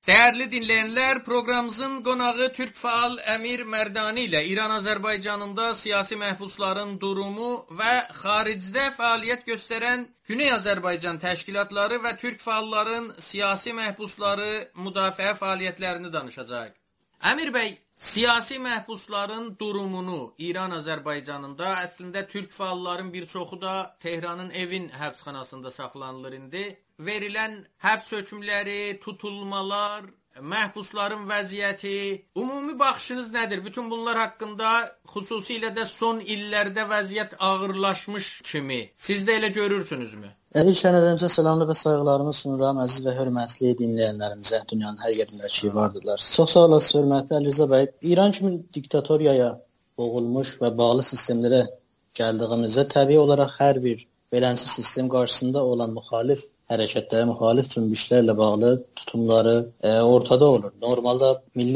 Değerli dinleyenler, programımızın qonağı Türk faal Əmir Mərdani ilə İran-Azərbaycanında siyasi məhbusların durumu və xaricdə fəaliyyət göstərən Güney Azərbaycan təşkilatları və Türk faalların siyasi məhbusları müdafiə fəaliyyətlərini danışacaq. Əmir bəy, siyasi məhbusların durumunu İran-Azərbaycanında əslində Türk faalların bir çoxu da Tehranın Evin həbsxanasında saxlanılır indi. Verilən həbs hökmləri, tutulmalar, məhbusların vəziyyəti, ümumi baxışınız nədir? Bütün bunlar haqqında xüsusilə də son illərdə vəziyyət ağırlaşmış kimi. Siz də elə görürsünüzmü? İlk ənədəmizə salamlı və sayğılarımı sunuram əziz və hörmətli dinləyənlərimizə, dünyanın hər yerindəki vardılar. Çox sağ olasınız, hörmətli Əli Rza bəy. İran kimi diktatoriyaya boğulmuş və bağlı sistemlərə gəldiyimizdə təbii olaraq hər bir beləncə sistem qarşısında olan müxalif hərəkətləri, müxalif cümbüşlərlə bağlı tutumları ortada olur. Normalda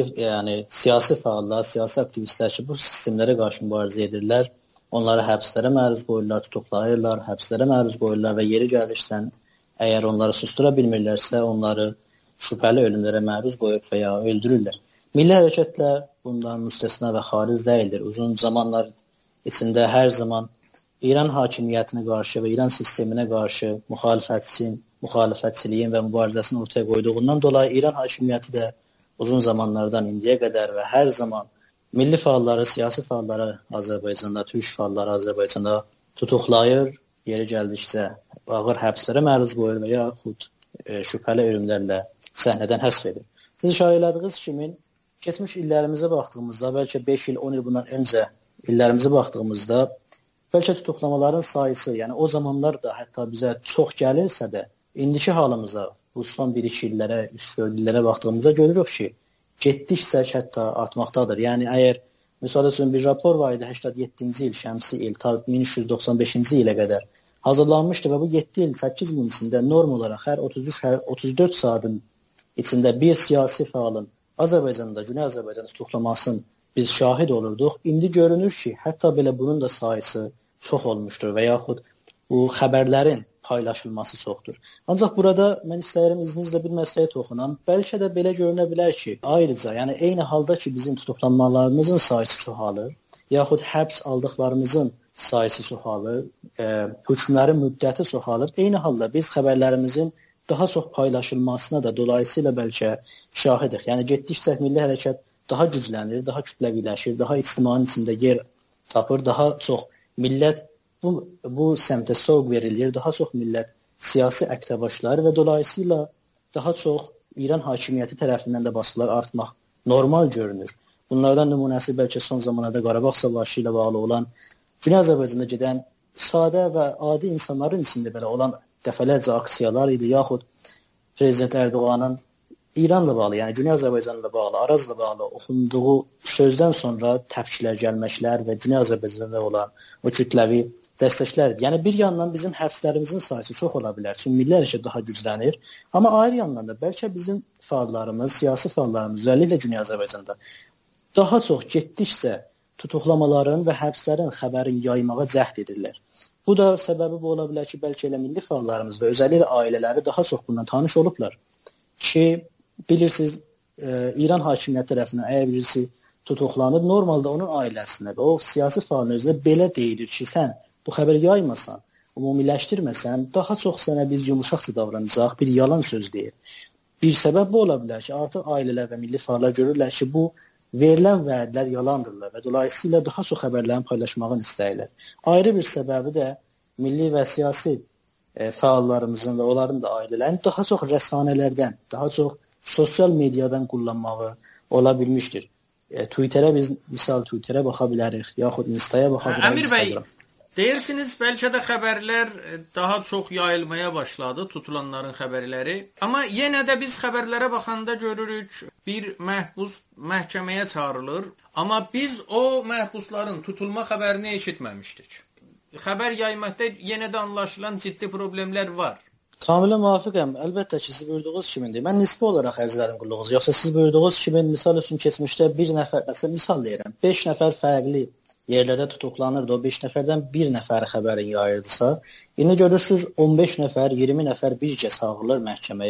siyasi fəallar, siyasi aktivistlər ki, bu sistemlərə qarşı mübarizə edirlər. Onları həbslərə məruz qoyurlar, tutuqlayırlar, həbslərə məruz qoyurlar və yeri gəlirsən, əgər onları sustura bilmirlərsə, onları şübhəli ölümlərə məruz qoyub və ya öldürürlər. Milli hərəkətlər bundan müstəsna və xaric deyildir. Uzun zamanlar içində hər zaman İran hakimiyyətinə qarşı və İran sisteminə qarşı müxalifətçiliyin və mübarizəsini ortaya qoyduğundan dolayı İran hakimiyyəti də uzun zamanlardan indiyə qədər və hər zaman milli fəalları, siyasi fəalları Azərbaycanda, türk fəalları Azərbaycanda tutuqlayır, yeri gəldikcə ağır həbslərə məruz qoyur və yaxud şübhəli ölümlərlə səhnədən həsf edir. Siz işarə elədiyiniz kimi, keçmiş illərimizə baxdığımızda, bəlkə 5 il, 10 il bundan öncə illərimizə baxdığımızda, bəlkə tutuqlamaların sayısı, yəni o zamanlar da hətta bizə çox gəlirsə də, indiki halımıza, bu son 1-2 illərə, 3-4 illərə baxdığımızda görürük ki, getdikcə hətta artmaqdadır. Yəni, əgər, misal üçün bir rapor var idi, 87-ci il, şəmsi il, ta 1395-ci ilə qədər hazırlanmışdı və bu 7 il, 8 il içində norm olaraq hər 33-34 saatın içində bir siyasi fəalın Azərbaycanda, Güney Azərbaycanda tutuqlamasının biz şahid olurduq. İndi görünür ki, hətta belə bunun da sayısı çox olmuşdur və yaxud bu xəbərlərin paylaşılması çoxdur. Ancaq burada mən istəyirəm izninizlə bir məsələyə toxunam. Bəlkə də belə görünə bilər ki, ayrıca, yəni eyni halda ki, bizim tutuqlanmalarımızın sayısı çoxalır, yaxud həbs aldıqlarımızın sayısı çoxalır, hökmlərin müddəti çoxalır. Eyni halda biz xəbərlərimizin daha çox paylaşılmasına da dolayısıyla bəlkə şahidik. Yəni getdikcə milli hərəkat daha güclənir, daha kütləviləşir, daha ictimanın içində yer tapır, daha çox millət bu səmtə sövq verilir, daha çox millət siyasi əktə başlar və dolayısıyla daha çox İran hakimiyyəti tərəfindən də baskılar artmaq normal görünür. Bunlardan nümunəsi bəlkə son zamanlarda Qarabağ savaşı ilə bağlı olan, Güney Azərbaycanda gedən sadə və adi insanların içində belə olan dəfələrcə aksiyalar idi, yaxud Prezident Ərdoğanın İranla bağlı, yəni Güney Azərbaycanla bağlı, Arazla bağlı oxunduğu sözdən sonra təpkilər gəlməklər və Güney Azərbaycanda olan o kütləvi dəstəklərdir. Yəni bir yandan bizim həbslərimizin sayısı çox ola bilər, çünki milli hərəkat daha güclənir, amma ayrı yandan da bəlkə bizim fəallarımız, siyasi fəallarımız, özelliklə Güney Azərbaycanda daha çox getdikcə tutuqlamaların və həbslərin xəbərin yaymağa cəhd edirlər. Bu da səbəbi bu ola bilər ki, bəlkə elə milli fəallarımız və özelliklə ailələri daha çox bundan tanış olublar ki, bilirsiniz, İran hakimiyyəti tərəfindən əgər birisi tutuqlanıb, normalda onun ailəsinə və o siyasi fəalın özünə belə deyilir ki, sən bu xəbəri yaymasan, ümumiləşdirməsən, daha çox sənə biz yumuşaqca davranacaq, bir yalan söz deyir. Bir səbəb bu ola bilər ki, artıq ailələr və milli fəallar görürlər ki, bu verilən vədlər yalandırlar və dolayısıyla daha çox xəbərlərin paylaşmağını istəyirlər. Ayrı bir səbəbi də milli və siyasi fəallarımızın və onların da ailələrin daha çox rəsanələrdən, daha çox sosial mediadan kullanmağı ola bilmişdir. Twitter'ə biz misal Twitter'ə baxa bilərik, yaxud Insta'ya baxa bilərik. Əmir bəy, deyirsiniz bəlkə də xəbərlər daha çox yayılmaya başladı, tutulanların xəbərləri. Amma yenə də biz xəbərlərə baxanda görürük, bir məhbus məhkəməyə çağırılır, amma biz o məhbusların tutulma xəbərini eşitməmişdik. Xəbər yaymaqda yenə də anlaşılan ciddi problemlər var. Kamilə müvafiqəm. Əlbəttə ki, siz buyurduğunuz kimindir. Mən nisbi olaraq ərz edirəm qulluğunuzu. Yoxsa siz buyurduğunuz kimi, misal üçün keçmişdə bir nəfər, məsələn, misal deyirəm, 5 nəfər fərqli yerlərdə tutuqlanırdı. O 5 nəfərdən bir nəfər xəbərin yayırdısa, indi görürsünüz 15 nəfər, 20 nəfər bir kəs çağırılır məhkəməyə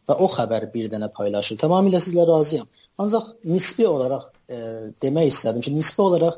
və o xəbəri bir dənə paylaşır. Tamamilə sizlə razıyam. Ancaq nisbi olaraq demək istədim ki, nisbi olaraq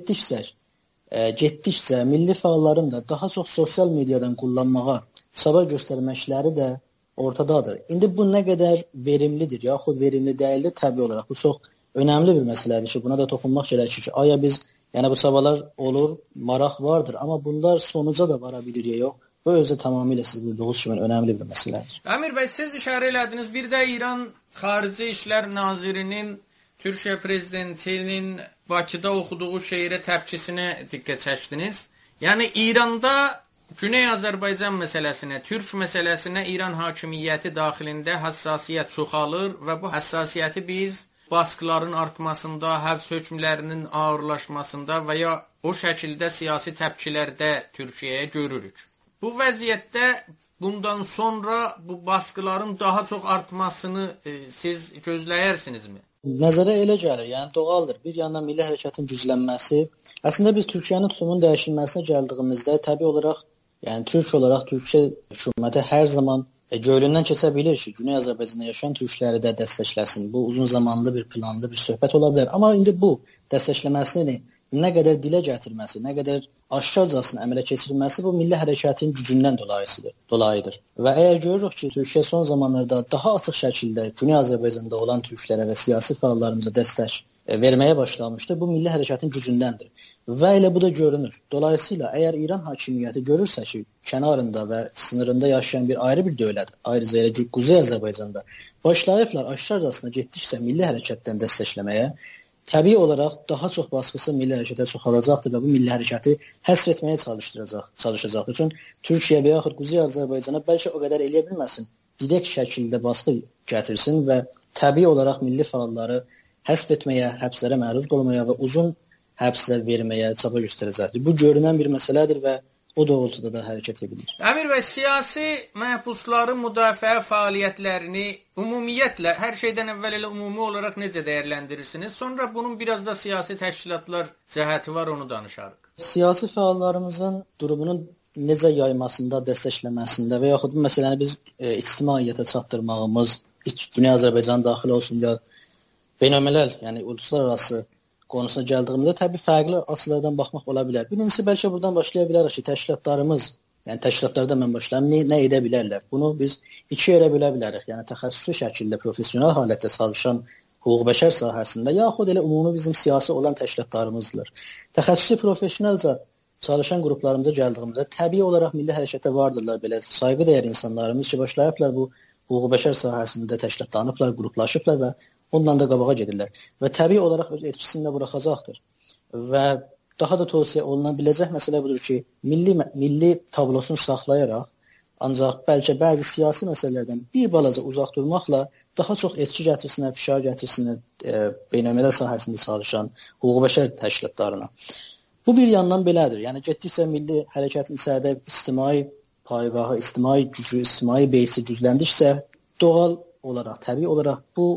getdikcə milli fəalların da daha çox sosial mediadan kullanmağa çaba göstərməkləri də ortadadır. İndi bu nə qədər verimlidir, yaxud verimli deyildir, təbii olaraq bu çox önəmli bir məsələdir ki, buna da toxunmaq gərəkir ki, aya biz, yəni bu çabalar olur, maraq vardır, amma bunlar sonuca da vara bilir ya yox. Bu özü tamamilə siz bildiğiniz kimi önəmli bir məsələdir. Əmir bəy, siz işarə elədiniz, bir də İran Xarici İşlər Nazirinin Türkiyə prezidentinin Bakıda oxuduğu şeirə təpkisinə diqqət çəkdiniz. Yəni İranda Güney Azərbaycan məsələsinə, Türk məsələsinə İran hakimiyyəti daxilində həssasiyyət çoxalır və bu həssasiyyəti biz baskıların artmasında, həbs hökmlərinin ağırlaşmasında və ya o şəkildə siyasi təpkilərdə Türkiyəyə görürük. Bu vəziyyətdə bundan sonra bu baskıların daha çox artmasını siz gözləyərsinizmi? Nəzərə elə gəlir, yəni doğaldır. Bir yandan milli hərəkətin güclənməsi, əslində biz Türkiyənin tutumunun dəyişilməsinə gəldiyimizdə təbii olaraq, yəni Türk olaraq Türkiyə hökuməti hər zaman gönlündən keçə bilir ki, Güney Azərbaycanda yaşayan türkləri də dəstəkləsin. Bu uzun zamanlı bir planlı bir söhbət ola bilər. Amma indi bu dəstəkləməsini nə qədər dilə gətirməsi, nə qədər aşkarcasına əmələ keçirilməsi bu milli hərəkətin gücündən dolayıdır. Və əgər görürük ki, Türkiyə son zamanlarda daha açıq şəkildə Güney Azərbaycanda olan türklərə və siyasi fəallarımıza dəstək verməyə başlamışdır, bu milli hərəkətin gücündəndir. Və elə bu da görünür. Dolayısıyla əgər İran hakimiyyəti görürsə ki, kənarında və sınırında yaşayan ayrı bir dövlət, ayrıca elə Quzey Azərbaycanda başlayıblar aşkarcasına getdikcə milli hərəkətdən dəstəkləməyə, təbii olaraq daha çox baskısı milli hərəkətə çoxalacaqdır və bu milli hərəkəti həsf etməyə çalışacaqdır. Çünki Türkiyə və yaxud Quzey Azərbaycana bəlkə o qədər eləyə bilməsin, direkt şəkildə baskı gətirsin və təbii olaraq milli fəalları həsf etməyə, həbslərə məruz qalmaya və uzun həbslər verməyə çaba göstərəcəkdir. Bu görünən bir məsələdir və o doğrultuda da hərəkət edilir. Əmir bəy, siyasi məhbusların müdafiə fəaliyyətlərini ümumiyyətlə, hər şeydən əvvəl elə ümumi olaraq necə dəyərləndirirsiniz? Sonra bunun biraz da siyasi təşkilatlar cəhəti var, onu danışarıq. Siyasi fəallarımızın durumunun necə yaymasında, dəstəkləməsində və yaxud bu məsələni biz ictimaiyyətə çatdırmağımız, Güney Azərbaycan daxil olsun ya beynəlmiləl, yəni uluslararası konusuna gəldiyimizdə təbii fərqli açılardan baxmaq ola bilər. Birincisi, bəlkə buradan başlaya bilərik ki, təşkilatlarımız, yəni təşkilatlardan mən başlayım, nə edə bilərlər? Bunu biz iki yerə bölə bilərik. Yəni təxəssüsü şəkildə, professional halətdə çalışan hüquq-bəşər sahəsində, yaxud elə ümumi bizim siyasi olan təşkilatlarımızdır. Təxəssüsü professionalca çalışan qruplarımıza gəldiyimizdə təbii olaraq milli hərəkətə vardırlar belə sayğıdəyər insanlarımız ki, başlayıblar bu hüquq-bəşər sahəsində təşkilatlanıblar, qruplaşıblar və ondan da qabağa gedirlər və təbii olaraq öz etkisini də buraxacaqdır. Və daha da tövsiyə olunan biləcək məsələ budur ki, milli tablosunu saxlayaraq, ancaq bəlkə bəzi siyasi məsələlərdən bir balaca uzaq durmaqla daha çox etki gətirsinlər, fişar gətirsinlər beynəlmiləl sahəsində çalışan hüquq-bəşər təşkilatlarına. Bu bir yandan belədir. Yəni getdikcə milli hərəkətin içəridə ictimai payqahı, ictimai gücü, ictimai beysi gücləndikcə doğal olaraq, təbii olaraq bu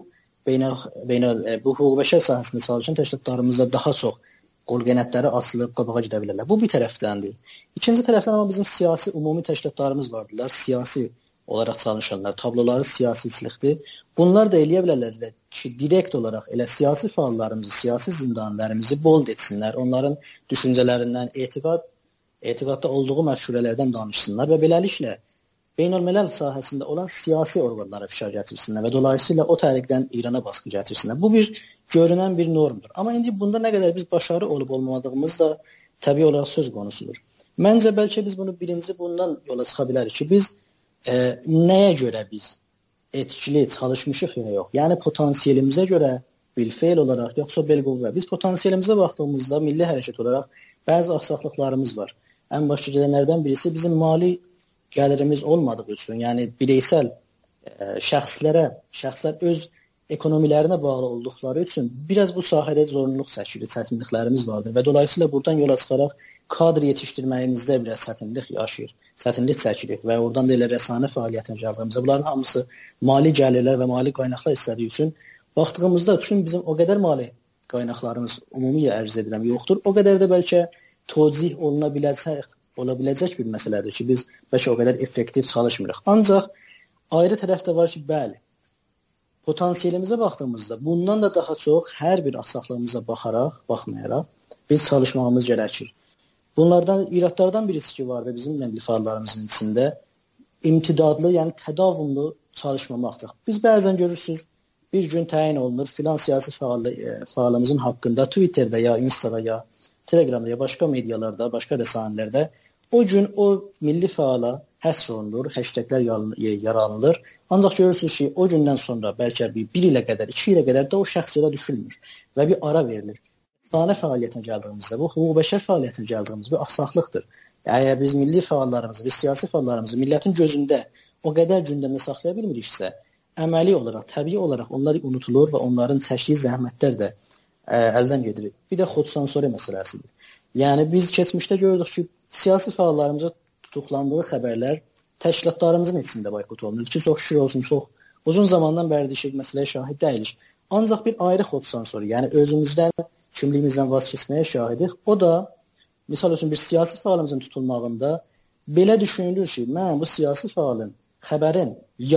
hüquq-bəşər sahəsində çalışan təşkilatlarımızda daha çox qol qənətləri açılıb qabağa gedə bilərlər. Bu bir tərəfdəndir. İkinci tərəfdən amma bizim siyasi ümumi təşkilatlarımız vardılar. Siyasi olaraq çalışanlar, tabloları siyasiçilikdir. Bunlar da eləyə bilərlər ki, direkt olaraq elə siyasi fəallarımızı, siyasi zindanlarımızı bold etsinlər. Onların düşüncələrindən, etiqadda olduğu məşhurələrdən danışsınlar və beləliklə beynəlmiləl sahəsində olan siyasi orqanlara fişar gətirsinlər və dolayısıyla o tərəqdən İrana baskı gətirsinlər. Bu bir görünən bir normdur. Amma indi bunda nə qədər biz başarı olub olmadığımız da təbii olaraq söz konusudur. Məncə bəlkə biz bunu birinci bundan yola çıxa bilərik ki, biz nəyə görə biz etkili çalışmışıq ya yox. Yəni potansiyelimizə görə bilfeil olaraq yoxsa belqüvvə. Biz potansiyelimizə baxdığımızda milli hərəkət olaraq bəzi axsaqlıqlarımız var. Ən başlıca gedənlərdən birisi bizim mali gəlirimiz olmadığı üçün, yəni bireysel şəxslər öz ekonomilərinə bağlı olduqları üçün biraz bu sahədə zorunluluq çəkilir, çətinliklərimiz vardır və dolayısıyla buradan yola çıxaraq kadr yetişdirməyimizdə biraz çətinlik çəkilir və oradan da elə rəsanə fəaliyyətinə gəldiyimizdə bunların hamısı mali gəlirlər və mali qaynaqlar istədiyi üçün baxdığımızda bizim o qədər mali qaynaqlarımız ümumi ərz edirəm yoxdur, o qədər də bəlkə tozih ola biləcək bir məsələdir ki, biz bəlkə o qədər effektiv çalışmırıq. Ancaq ayrı tərəf də var ki, bəli, potansiyelimizə baxdığımızda bundan da daha çox hər bir axsaqlığımıza baxmayaraq biz çalışmağımız gərəkir. Bunlardan, iradlardan birisi ki vardı bizim milli fəallarımızın içində imtidadlı, yəni tədavümlü çalışmamaqdır. Biz bəzən görürsünüz, bir gün təyin olunur filan siyasi fəalımızın haqqında Twitterdə ya Instada ya Telegramda ya başqa medialarda, başqa rəsanələrdə o gün o milli fəala həsr olunur, hashtaglər yaranılır. Ancaq görürsünüz ki, o gündən sonra bəlkə bir ilə qədər, 2 ilə qədər də o şəxs yola düşülmür və bir ara verilir. İnsani fəaliyyətinə gəldiyimizdə, bu hüquq-bəşər fəaliyyətinə gəldiyimizdə bir axsaqlıqdır. Əgər biz milli fəallarımızı, biz siyasi fəallarımızı millətin gözündə o qədər gündəmdə saxlaya bilmiriksə, əməli olaraq, təbii olaraq onlar unutulur və onların çəkdiyi zəhmətlər də əldən gedir. Bir də xodsansori məsələsidir. Yəni biz keçmişdə gördük ki, siyasi fəallarımıza tutuqlandığı xəbərlər təşkilatlarımızın içində boykot olunur ki, çox şükür olsun, çox uzun zamandan bəridir ki, məsələyə şahid deyilik. Ancaq bir ayrı xodsansori, yəni özümüzdən, kimliyimizdən vaz keçməyə şahidik. O da, misal üçün bir siyasi fəalımızın tutulmağında belə düşünülür ki, mən bu siyasi fəalın xəbərin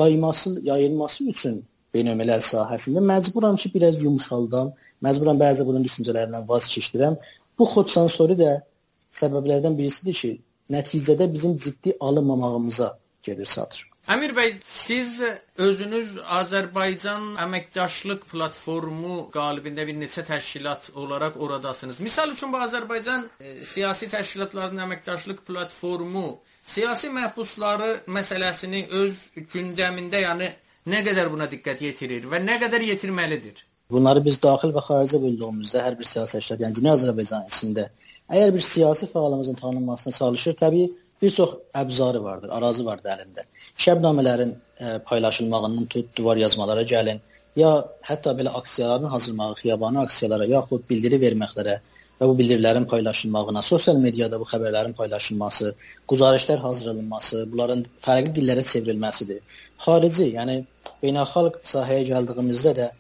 yayılması üçün beynəlmiləl sahəsində məcburam ki, biraz yumuşaldam, məcburam bəzi bunun düşüncələrindən vaz keçdirəm. Bu xodsansori də səbəblərdən birisidir ki, nəticədə bizim ciddi alınmamağımıza gedir satır. Əmir bəy, siz özünüz Azərbaycan Əməkdaşlıq Platformu qalibində bir neçə təşkilat olaraq oradasınız. Misal üçün bu Azərbaycan siyasi təşkilatlarının Əməkdaşlıq Platformu siyasi məhbusları məsələsini öz gündəmində, yəni nə qədər buna diqqət yetirir və nə qədər yetirməlidir? Bunları biz daxil və xarici bölümümüzdə hər bir siyasi təşkilat, yəni Güney Azərbaycan içində əgər bir siyasi fəalımızın tanınmasına çalışır, təbii bir çox əbzarı vardır, arazı vardır əlində. Şəbnamələrin paylaşılmağından tut, divar yazmalara gəlin, ya hətta belə aksiyaların hazırlamaq, xiyabani aksiyalara, yaxud bildiri verməklərə və bu bildirilərin paylaşılmağına, sosial mediada bu xəbərlərin paylaşılması, quzarışlar hazırlanması, bunların fərqli dillərə çevrilməsidir. Xarici, yəni beynəlxalq sahəyə gəldiyimizdə də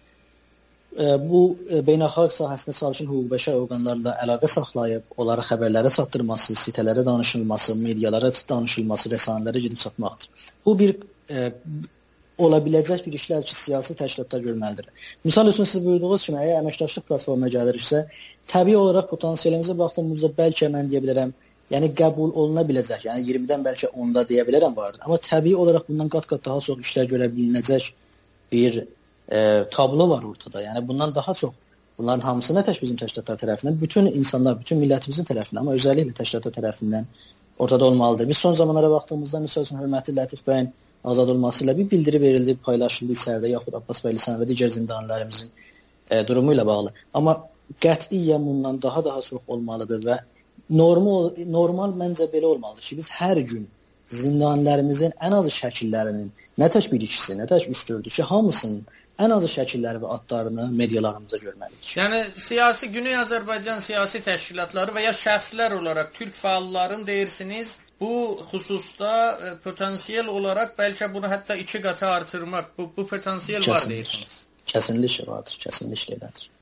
bu beynəlxalq sahəsində çalışan hüquq-bəşər orqanlarla əlaqə saxlayıb, onlara xəbərlərə çatdırması, sitələrə danışılması, medialara danışılması, rəsanələrə gedib çatmaqdır. Bu bir ola biləcək bir işlər ki, siyasi təşkilatlar görməlidir. Misal üçün siz buyurduğunuz kimi, əgər əməkdaşlıq platformuna gəliriksə, təbii olaraq potansiyelimizə baxdığımızda bəlkə mən deyə bilərəm, yəni qəbul oluna biləcək, yəni 20-dən bəlkə 10-da deyə bilərəm vardır. Amma təbii olaraq bundan qat-qat daha çox işlər görə bilinəcək bir tablo var ortada. Yəni bundan daha çox, bunların hamısı nə tək bizim təşkilatlar tərəfindən, bütün insanlar, bütün millətimizin tərəfindən, amma özəlliklə təşkilatlar tərəfindən ortada olmalıdır. Biz son zamanlara baxdığımızda, misal üçün, hörmətli Lətif bəyin azad olması ilə bir bildiri verildi, paylaşıldı içəridə, yaxud Abbas Bəylisən və digər zindanlarımızın durumu ilə bağlı. Amma qətiyyən bundan daha çox olmalıdır və normal məncə belə olmalıdır ki, biz hər gün zindanlarımızın ən azı şəkillərinin, nə tək bir ikisi, nə tək 3-4-ü ki, hamısının ən azı şəkilləri və adlarını medialarımızda görməliyik. Yəni siyasi Güney Azərbaycan siyasi təşkilatları və ya şəxslər olaraq türk fəalların deyirsiniz, bu xüsusda potansiyel olaraq bəlkə bunu hətta 2 qata artırmaq, bu potansiyel var deyirsiniz. Kəsinliklə vardır, kəsinliklə elədir.